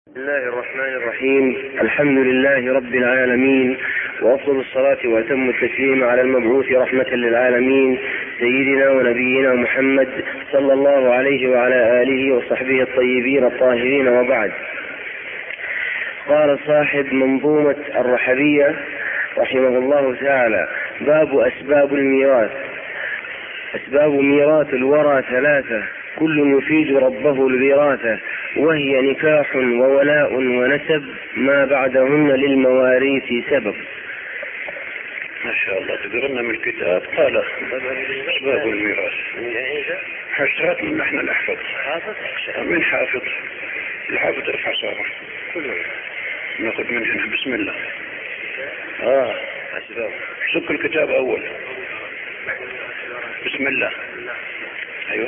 بسم الله الرحمن الرحيم. الحمد لله رب العالمين، وأفضل الصلاة وأتم التسليم على المبعوث رحمة للعالمين سيدنا ونبينا محمد صلى الله عليه وعلى آله وصحبه الطيبين الطاهرين، وبعد. قال صاحب منظومة الرحبية رحمه الله تعالى: باب أسباب الميراث. أسباب ميراث الورى ثلاثة، كل يفيد ربه الوراثة، وهي نكاح وولاء ونسب، ما بعدهن للمواريث سبب. ما شاء الله تقرأنا من الكتاب. قال أسباب الميراث. حشرات من نحن الأحفظ من حافظ الحافظ ارفع صاره ناخذ من هنا. بسم الله. أسباب سك الكتاب أول. بسم الله. أيوة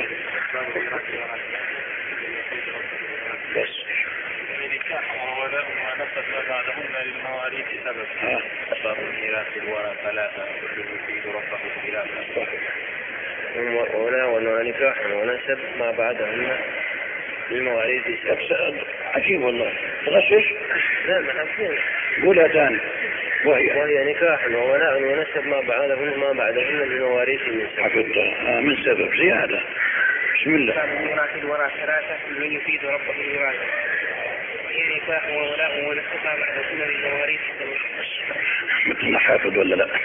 بس. نكاح وولاء ونسب ما بعدهن للمواريث سبب. أسباب الميراث الورى ثلاثة، كل يفيد ربه الخلافة. وولاء ونكاح ونسب ما بعدهن للمواريث سبب. عجيب والله. تغشش؟ لا، ما عارفين. قولها ثاني. وهي نكاح وولاء ونسب ما بعدهن للمواريث من سبب. حفظتها من سبب زيادة. بسم الله. أسباب الميراث الورى ثلاثة، كل يفيد ربه الوراثة. وهي نكاح وولاء ونسب ما بعدهن للمواريث سبب. مثلنا حافظ ولا لا؟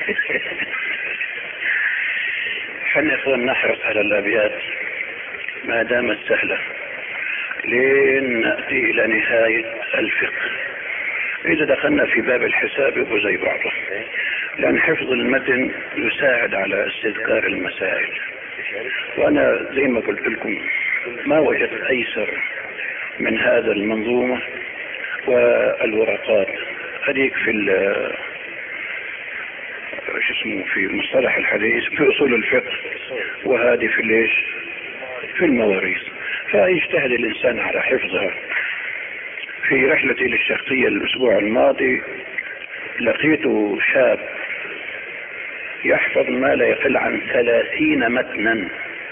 حنا اخوان نحرص على الابيات ما دامت سهلة لين نأتي الى نهاية الفقه. اذا دخلنا في باب الحساب يبقى زي بعضه، لان حفظ المتن يساعد على استذكار المسائل. وانا زي ما قلت لكم ما وجدت ايسر من هذا المنظومة والورقات. هذيك في في مصطلح الحديث، في اصول الفقه، وهذه في ليش في المواريث. فيجتهد الانسان على حفظها. في رحلتي للشخصية الاسبوع الماضي لقيت شاب يحفظ ما لا يقل عن 30 متنا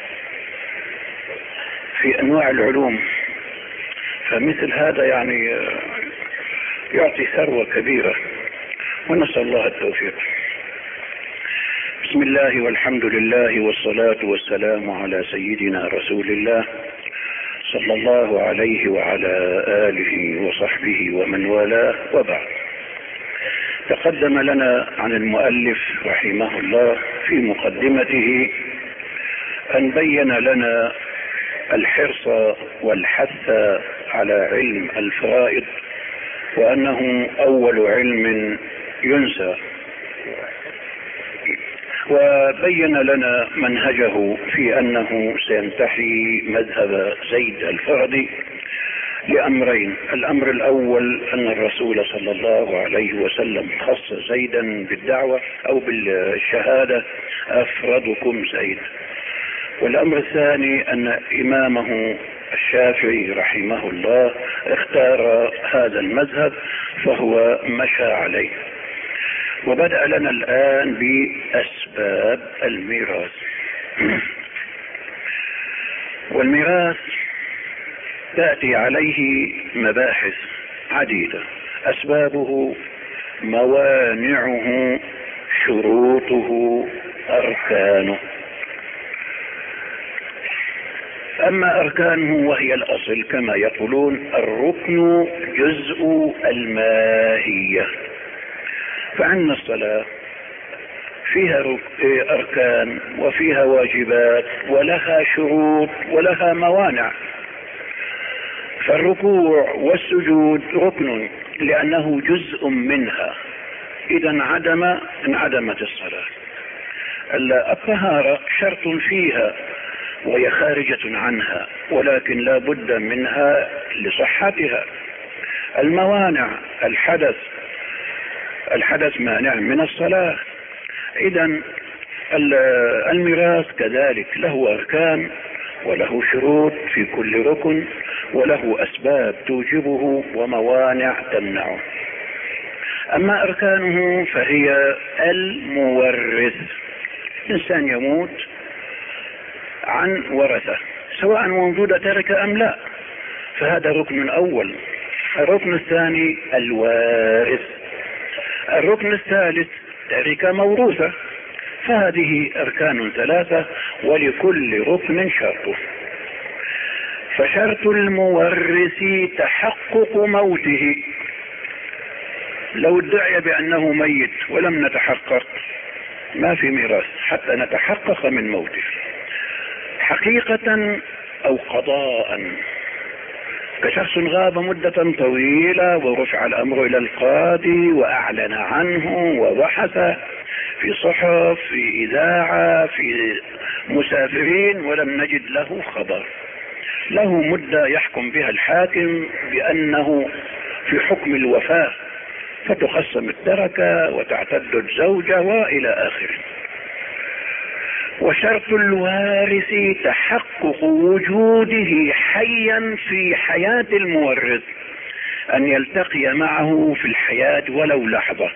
في انواع العلوم. فمثل هذا يعني يعطي ثروة كبيرة، ونسأل الله التوفيق. بسم الله والحمد لله والصلاة والسلام على سيدنا رسول الله صلى الله عليه وعلى آله وصحبه ومن والاه، وبعد. تقدم لنا عن المؤلف رحمه الله في مقدمته أن بين لنا الحرص والحث على علم الفرائض، وأنه أول علم ينسى، وبين لنا منهجه في أنه سينتحي مذهب زيد الفردي لأمرين. الأمر الأول أن الرسول صلى الله عليه وسلم خص زيدا بالدعوة أو بالشهادة: أفردكم زيد. والأمر الثاني أن إمامه الشافعي رحمه الله اختار هذا المذهب فهو مشى عليه. وبدأ لنا الآن بأسباب الميراث. والميراث تأتي عليه مباحث عديدة: أسبابه، موانعه، شروطه، أركانه. أما أركانه وهي الأصل كما يقولون: الركن جزء الماهية. فعندنا الصلاة فيها أركان وفيها واجبات ولها شروط ولها موانع. فالركوع والسجود ركن لأنه جزء منها، إذا انعدمت الصلاة. الطهارة شرط فيها وهي خارجة عنها، ولكن لا بد منها لصحتها. الموانع: الحدث مانع من الصلاة. إذا الميراث كذلك له أركان وله شروط في كل ركن، وله أسباب توجبه وموانع تمنعه. أما أركانه فهي المورث. إنسان يموت عن ورثة، سواء موجودة ترك أم لا، فهذا ركن أول. الركن الثاني الوارث. الركن الثالث تركة موروثة. فهذه أركان ثلاثة ولكل ركن شرطه. فشرط المورث تحقق موته. لو ادعي بأنه ميت ولم نتحقق ما في ميراث حتى نتحقق من موته حقيقة أو قضاء. كشخص غاب مدة طويلة ورفع الأمر إلى القاضي وأعلن عنه وبحث في صحف في إذاعة في مسافرين ولم نجد له خبر، له مدة يحكم بها الحاكم بأنه في حكم الوفاة، فتقسم التركة وتعتد الزوجة وإلى آخره. وشرط الوارث تحقق وجوده حيا في حياة المورث، أن يلتقي معه في الحياة ولو لحظة.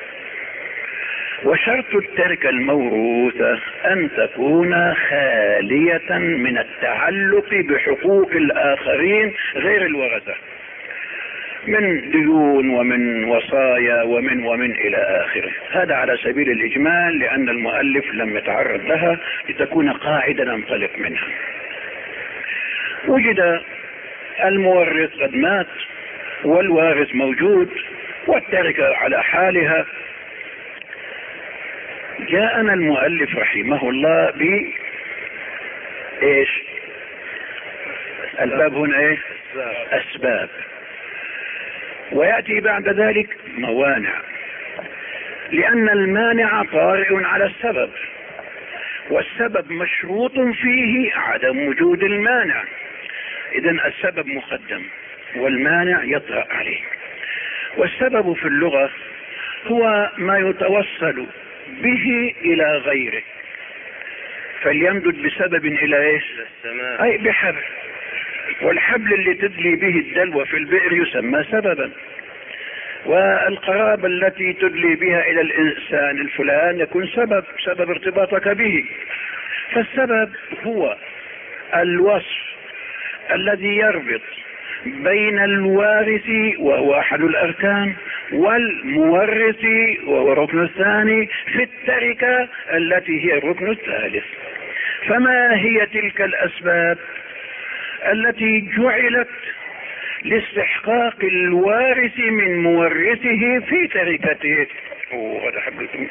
وشرط التركة الموروثة أن تكون خالية من التعلق بحقوق الآخرين غير الورثة، من ديون ومن وصايا ومن إلى آخره. هذا على سبيل الإجمال لأن المؤلف لم يتعرض لها لتكون قاعدة ننطلق منها. وجد المورث قد مات والوارث موجود والتركة على حالها. جاءنا المؤلف رحمه الله ايش الباب هنا ايه؟ أسباب. ويأتي بعد ذلك موانع، لأن المانع طارئ على السبب، والسبب مشروط فيه عدم وجود المانع. إذن السبب مقدم والمانع يطرأ عليه. والسبب في اللغة هو ما يتوصل به إلى غيره، فليمدد بسبب إلى إيش؟ أي بحبل. والحبل اللي تدلي به الدلو في البئر يسمى سببا، والقرابة التي تدلي بها إلى الإنسان الفلان يكون سبب ارتباطك به. فالسبب هو الوصف الذي يربط بين الوارث وهو أحد الأركان والمورث وهو الركن الثاني في التركة التي هي الركن الثالث. فما هي تلك الأسباب التي جعلت لاستحقاق الوارث من مورثه في تركته؟ هذا حبلكم.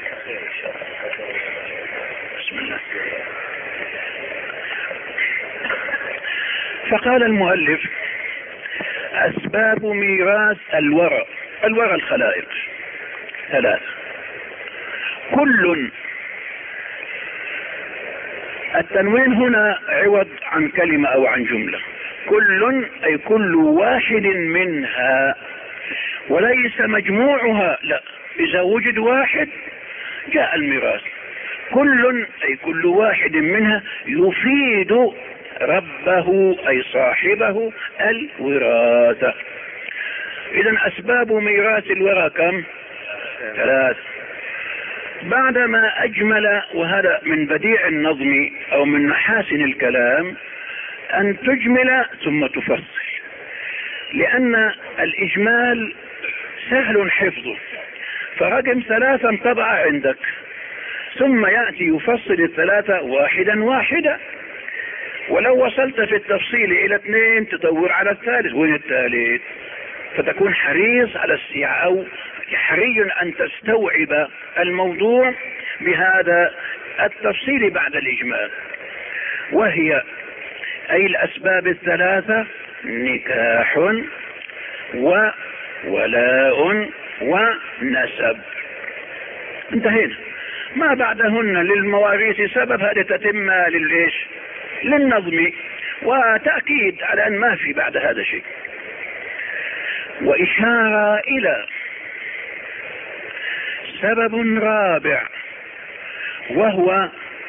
بسم الله. فقال المؤلف: أسباب ميراث الورى الخلائق ثلاثة. كل، التنوين هنا عوض عن كلمة أو عن جملة. كل أي كل واحد منها، وليس مجموعها، لا، إذا وجد واحد جاء الميراث. كل أي كل واحد منها يفيد ربه أي صاحبه الوراثة. إذن أسباب ميراث الورى كم؟ ثلاث. بعدما أجمل، وهذا من بديع النظم أو من محاسن الكلام أن تجمل ثم تفصل، لأن الإجمال سهل حفظه. فرقم ثلاثة انطبع عندك، ثم يأتي يفصل الثلاثة واحدا واحدا. ولو وصلت في التفصيل إلى 2 تدور على الثالث، وين الثالث؟ فتكون حريص على أو حري أن تستوعب الموضوع بهذا التفصيل بعد الإجمال. وهي أي الأسباب الثلاثة: نكاح وولاء ونسب. انتهينا. ما بعدهن للمواريث سبب، هذه تتم للإيش؟ للنظم، وتأكيد على أن ما في بعد هذا شيء. وإشارة إلى سبب رابع وهو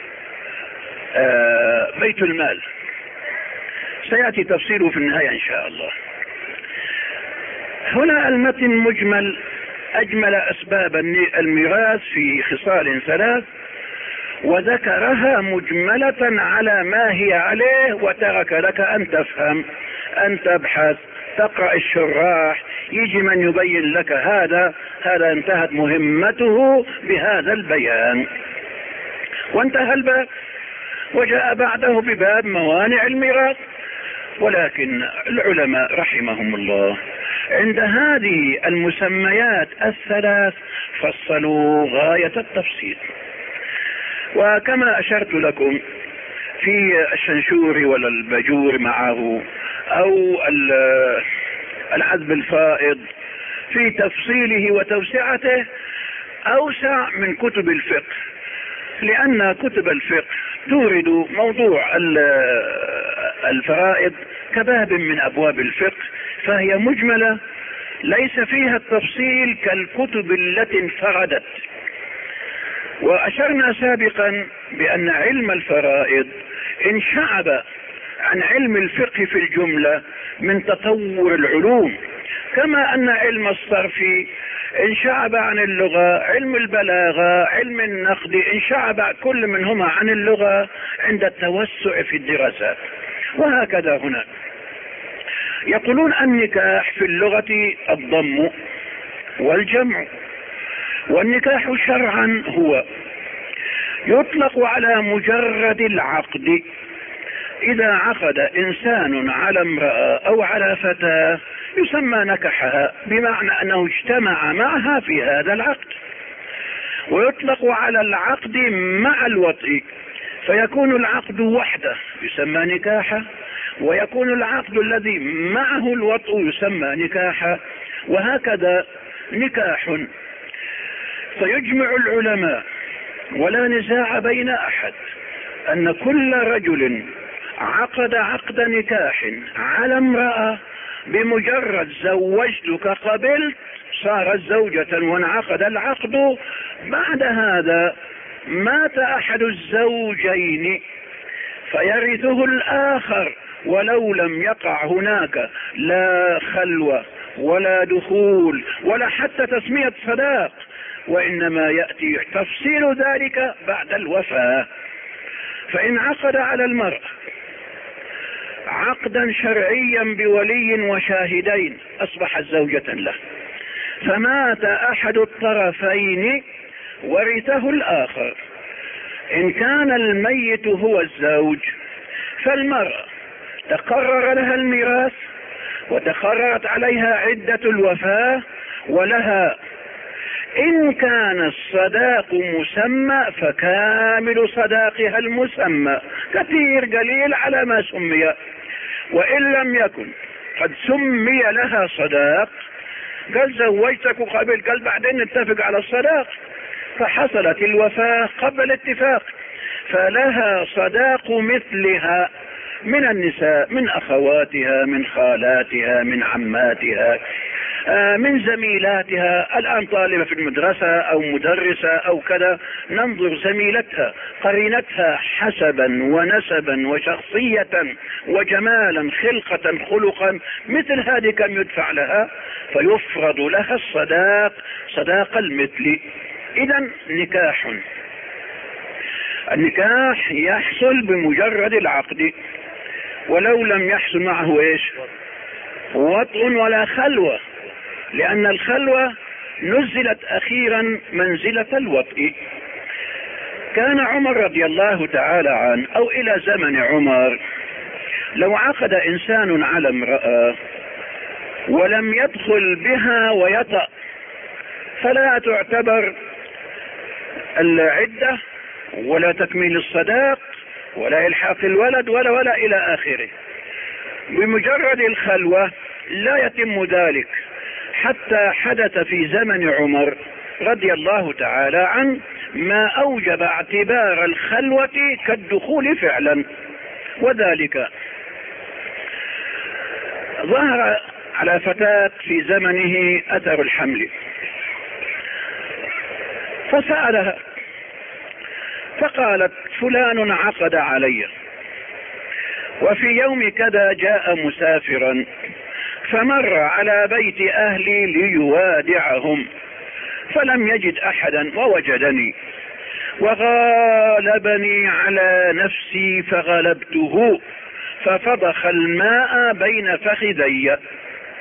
بيت المال، سيأتي تفصيله في النهاية إن شاء الله. هنا المتن مجمل، أجمل أسباب الميراث في خصال 3، وذكرها مجملة على ما هي عليه، وترك لك أن تفهم، أن تبحث، تقرأ الشراح يجي من يبين لك هذا انتهت مهمته بهذا البيان وانتهى الباب، وجاء بعده بباب موانع الميراث. ولكن العلماء رحمهم الله عند هذه المسميات الثلاث فصلوا غاية التفصيل. وكما أشرت لكم في الشنشور ولا البجور معه أو العذب الفائض في تفصيله وتوسعته أوسع من كتب الفقه، لأن كتب الفقه تورد موضوع الفرائض كباب من أبواب الفقه، فهي مجملة ليس فيها التفصيل كالكتب التي انفردت. وأشرنا سابقا بأن علم الفرائض انشعب عن علم الفقه في الجملة من تطور العلوم، كما أن علم الصرف انشعب عن اللغة، علم البلاغة، علم النقد انشعب كل منهما عن اللغة عند التوسع في الدراسات. وهكذا هنا يقولون النكاح في اللغة الضم والجمع، والنكاح شرعا هو يطلق على مجرد العقد. إذا عقد إنسان على امرأة أو على فتاة يسمى نكحها، بمعنى أنه اجتمع معها في هذا العقد. ويطلق على العقد مع الوطء، فيكون العقد وحده يسمى نكاحا، ويكون العقد الذي معه الوطء يسمى نكاحا، وهكذا نكاح. فيجمع العلماء ولا نزاع بين أحد أن كل رجل عقد عقد نكاح على امرأة بمجرد زوجتك قبلت صارت زوجة وانعقد العقد، بعد هذا مات أحد الزوجين فيرثه الآخر ولو لم يقع هناك لا خلوة ولا دخول ولا حتى تسمية صداق، وإنما يأتي تفصيل ذلك بعد الوفاة. فإن عقد على المرأة عقدا شرعيا بولي وشاهدين أصبحت زوجة له، فمات أحد الطرفين ورثه الآخر. إن كان الميت هو الزوج فالمرأة تقرر لها الميراث وتقررت عليها عدة الوفاة ولها. إن كان الصداق مسمى فكامل صداقها المسمى، كثير قليل على ما سمي. وإن لم يكن قد سمي لها صداق، قال زوجتك قبل، قال بعدين نتفق على الصداق، فحصلت الوفاة قبل الاتفاق، فلها صداق مثلها من النساء، من أخواتها، من خالاتها، من عماتها، من زميلاتها. الآن طالبة في المدرسة أو مدرسة أو كذا، ننظر زميلتها قرينتها حسبا ونسبا وشخصية وجمالا خلقة خلقا، مثل هذه كم يدفع لها، فيفرض لها الصداق صداق المثل. إذن نكاح، النكاح يحصل بمجرد العقد ولو لم يحصل معه ايش؟ وطء ولا خلوة، لأن الخلوة نزلت أخيرا منزلة الوطء. كان عمر رضي الله تعالى عنه أو إلى زمن عمر لو عقد إنسان على امرأة ولم يدخل بها ويطأ فلا تعتبر العدة ولا تكميل الصداق ولا إلحاق الولد ولا إلى آخره. بمجرد الخلوة لا يتم ذلك، حتى حدث في زمن عمر رضي الله تعالى عنه ما أوجب اعتبار الخلوة كالدخول فعلا. وذلك ظهر على فتاة في زمنه أثر الحمل، فسألها فقالت فلان عقد علي، وفي يوم كذا جاء مسافرا فمر على بيت أهلي ليوادعهم فلم يجد أحدا ووجدني وغالبني على نفسي فغلبته ففضخ الماء بين فخذي.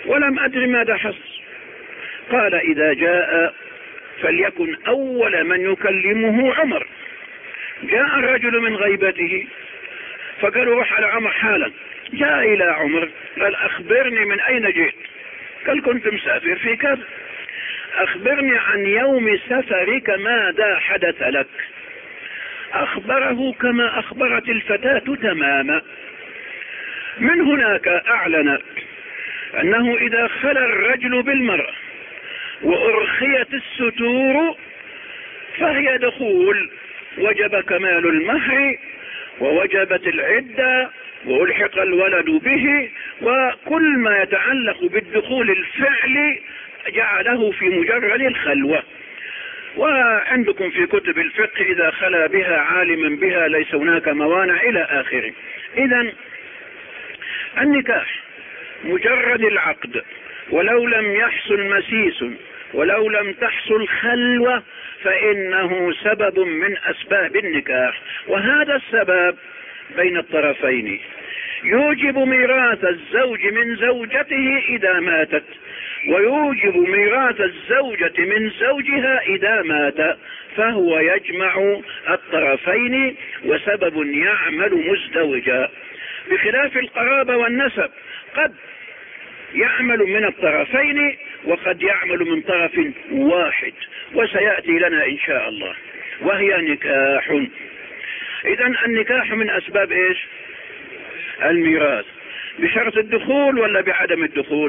ولم أدر ماذا حصل. قال إذا جاء فليكن أول من يكلمه عمر. جاء الرجل من غيبته فقالوا روح على عمر حالا. جاء إلى عمر قال أخبرني من أين جئت. قال كنت مسافر في كذا. أخبرني عن يوم سفرك ماذا حدث لك. أخبره كما أخبرت الفتاة تماما. من هناك أعلن أنه إذا خلى الرجل بالمرأة وأرخيت الستور فهي دخول، وجب كمال المهر ووجبت العدة وألحق الولد به، وكل ما يتعلق بالدخول الفعلي جعله في مجرد الخلوة. وعندكم في كتب الفقه إذا خلا بها عالما بها ليس هناك موانع إلى آخره. إذن النكاح مجرد العقد ولو لم يحصل مسيس ولو لم تحصل خلوة فإنه سبب من أسباب النكاح، وهذا السبب بين الطرفين يوجب ميراث الزوج من زوجته إذا ماتت، ويوجب ميراث الزوجة من زوجها إذا مات، فهو يجمع الطرفين وسبب يعمل مزدوجا، بخلاف القرابة والنسب قد يعمل من الطرفين وقد يعمل من طرف واحد، وسيأتي لنا إن شاء الله، وهي نكاح. إذن النكاح من أسباب إيش؟ الميراث، بشرط الدخول ولا بعدم الدخول؟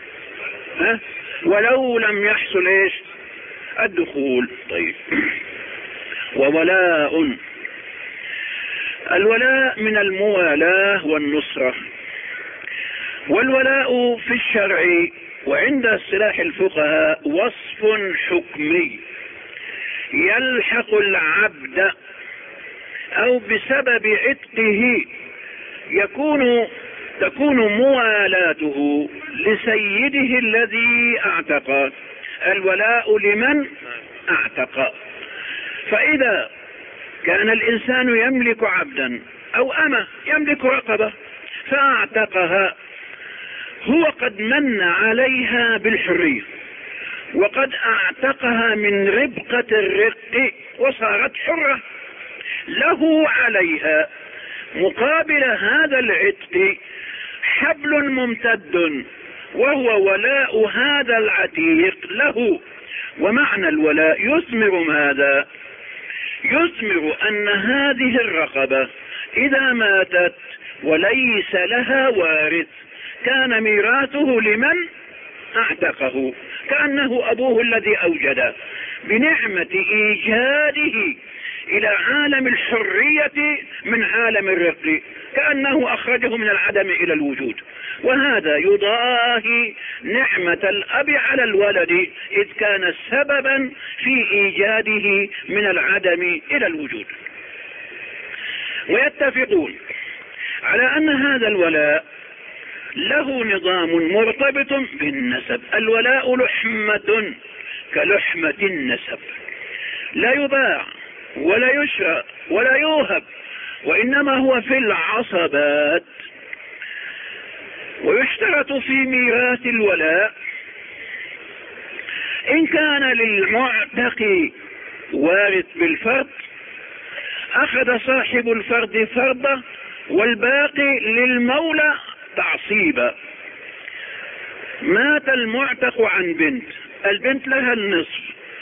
ولو لم يحصل إيش؟ الدخول. طيب. وولاء، الولاء من الموالاة والنصرة. والولاء في الشرع وعند اصطلاح الفقهاء وصف حكمي يلحق العبد أو بسبب عتقه تكون موالاته لسيده الذي اعتق. الولاء لمن اعتق. فإذا كان الإنسان يملك عبدا أو أمة يملك رقبة فاعتقها، هو قد من عليها بالحرية وقد اعتقها من ربقة الرق وصارت حرة، له عليها مقابل هذا العتق حبل ممتد وهو ولاء هذا العتيق له. ومعنى الولاء يثمر ماذا؟ يثمر أن هذه الرقبة إذا ماتت وليس لها وارث كان ميراثه لمن اعتقه، كأنه أبوه الذي أوجده بنعمة إيجاده إلى عالم الحرية من عالم الرق، كأنه أخرجه من العدم إلى الوجود. وهذا يضاهي نعمة الأب على الولد إذ كان سببا في إيجاده من العدم إلى الوجود. ويتفقون على أن هذا الولاء له نظام مرتبط بالنسب. الولاء لحمة كلحمة النسب، لا يباع ولا يشرى ولا يوهب، وإنما هو في العصبات. ويشترط في ميراث الولاء إن كان للمعتق وارث بالفرض أخذ صاحب الفرض فرضه والباقي للمولى تعصيبا. مات المعتق عن بنت، البنت لها النصف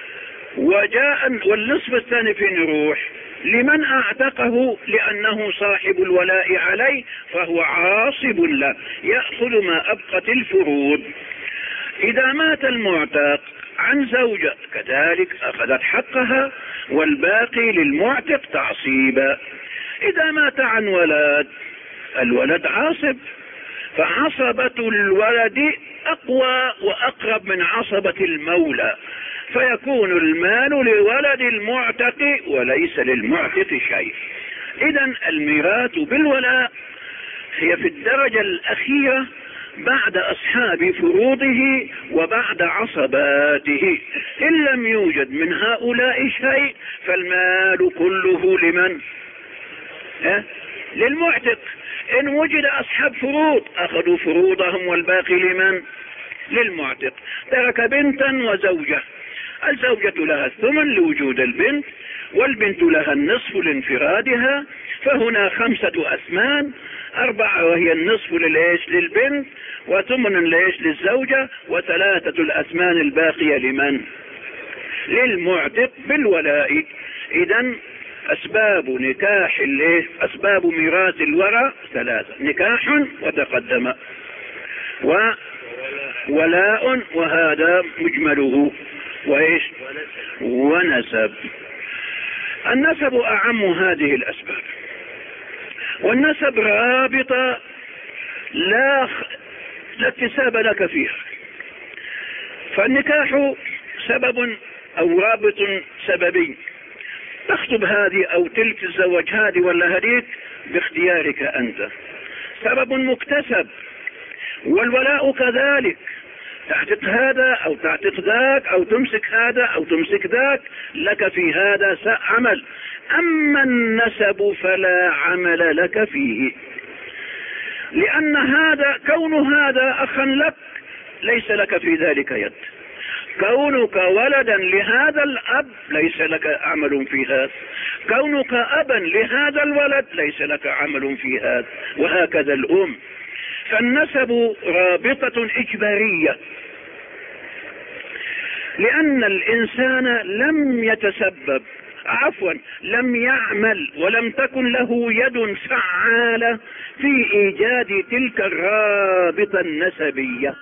والنصف الثاني فين يروح؟ لمن اعتقه لأنه صاحب الولاء عليه فهو عاصب له يأخذ ما أبقت الفروض. إذا مات المعتق عن زوجة كذلك أخذت حقها والباقي للمعتق تعصيبا. إذا مات عن ولد الولد عاصب، فعصبة الولد أقوى وأقرب من عصبة المولى، فيكون المال لولد المعتق وليس للمعتق شيء. إذن الميراث بالولاء هي في الدرجة الأخيرة بعد أصحاب فروضه وبعد عصباته. إن لم يوجد من هؤلاء شيء فالمال كله لمن؟ للمعتق. إن وجد أصحاب فروض أخذوا فروضهم والباقي لمن؟ للمعتق. ترك بنتا وزوجة، الزوجة لها الثمن لوجود البنت، والبنت لها النصف لانفرادها، فهنا 5 أثمان، 4 وهي النصف للبنت، وثمن للزوجة، و3 الأثمان الباقية لمن؟ للمعتق بالولاء. إذن أسباب نكاح أسباب ميراث الورى 3: نكاح وتقدم، وولاء وهذا مجمله، وإيش؟ ونسب. النسب أعم هذه الأسباب، والنسب رابطة لا اكتساب لك فيها. فالنكاح سبب أو رابط سببي، تخطب هذه أو تلك، تتزوج هذه ولا هذيك باختيارك أنت، سبب مكتسب. والولاء كذلك، تعتق هذا أو تعتق ذاك، أو تمسك هذا أو تمسك ذاك، لك في هذا عمل. أما النسب فلا عمل لك فيه، لأن هذا كون هذا أخا لك ليس لك في ذلك يد، كونك ولدا لهذا الأب ليس لك عمل في هذا، كونك أبا لهذا الولد ليس لك عمل في هذا، وهكذا الأم. فالنسب رابطة إجبارية، لأن الإنسان لم يتسبب، لم يعمل، ولم تكن له يد فعالة في إيجاد تلك الرابطة النسبية.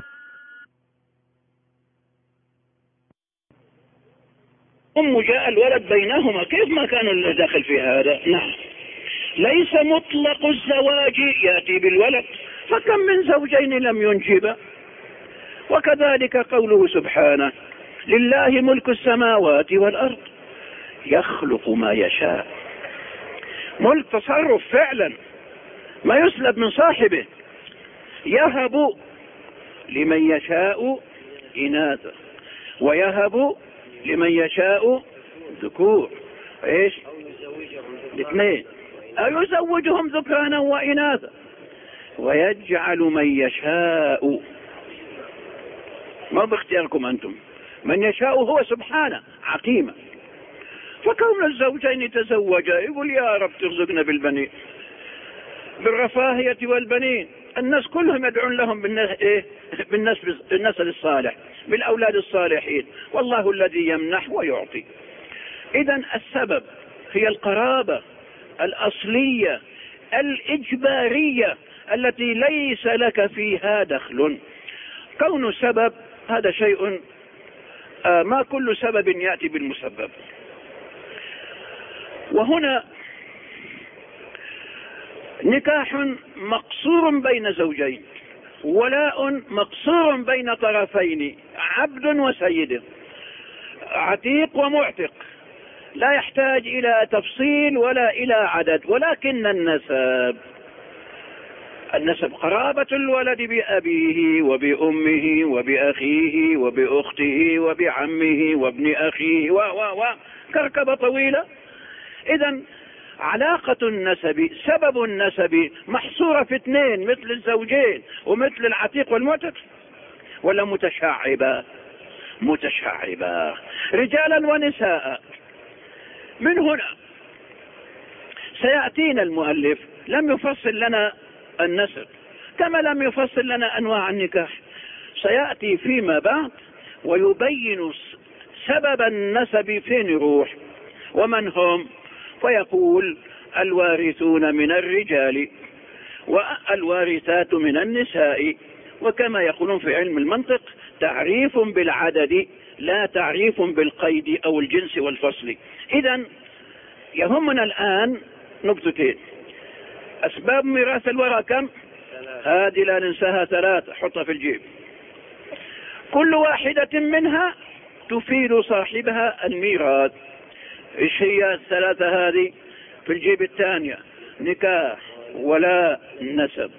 جاء الولد بينهما، كيف ما كان الداخل في هذا؟ نعم، ليس مطلق الزواج يأتي بالولد، فكم من زوجين لم ينجبا. وكذلك قوله سبحانه: لله ملك السماوات والأرض يخلق ما يشاء. ملك تصرف فعلا، ما يسلب من صاحبه. يهب لمن يشاء إناثا، ويهب لمن يشاء ذكور، ايش؟ الاثنين، أو يزوجهم ذكرانا وإناثا، ويجعل من يشاء، ما باختياركم أنتم، من يشاء هو سبحانه عقيمة. فكون الزوجين يتزوجا يقول: يا رب ترزقنا بالبنين، بالرفاهية والبنين. الناس كلهم يدعون لهم بالنسل الصالح، بالأولاد الصالحين، والله الذي يمنح ويعطي. إذن السبب هي القرابة الأصلية الإجبارية التي ليس لك فيها دخل. كون سبب هذا شيء، ما كل سبب يأتي بالمسبب. وهنا نكاح مقصور بين زوجين، ولاء مقصور بين طرفين، عبد وسيد، عتيق ومعتق، لا يحتاج إلى تفصيل ولا إلى عدد. ولكن النسب قرابة الولد بأبيه وبأمه وبأخيه وبأخته وبعمه وابن أخيه كركبة طويلة. إذن علاقة النسب، سبب النسب محصورة في 2، مثل الزوجين ومثل العتيق والمعتق، ولا متشعبة رجالا ونساء. من هنا سيأتينا المؤلف لم يفصل لنا النسب، كما لم يفصل لنا أنواع النكاح، سيأتي فيما بعد ويبين سبب النسب فين يروح ومن هم. فيقول: الوارثون من الرجال والوارثات من النساء. وكما يقولون في علم المنطق: تعريف بالعدد لا تعريف بالقيد أو الجنس والفصل. إذن يهمنا الآن نقطتين: أسباب ميراث الورى كم؟ هذه لا ننساها 3، حطها في الجيب. كل واحدة منها تفيد صاحبها الميراث. ايش هي ال3 هذه؟ في الجيب الثانية: نكاح، ولاء، نسب.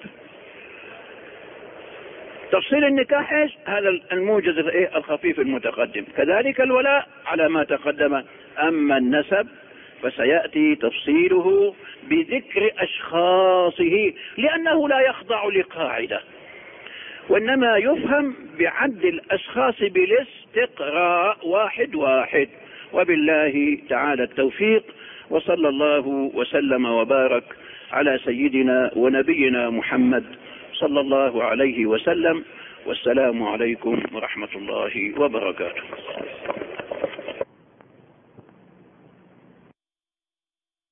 تفصيل النكاح ايش؟ هذا الموجز الخفيف المتقدم، كذلك الولاء على ما تقدم. أما النسب فسيأتي تفصيله بذكر أشخاصه، لأنه لا يخضع لقاعدة وإنما يفهم بعد الأشخاص بالاستقراء واحد واحد. وبالله تعالى التوفيق، وصلى الله وسلم وبارك على سيدنا ونبينا محمد صلى الله عليه وسلم. والسلام عليكم ورحمة الله وبركاته.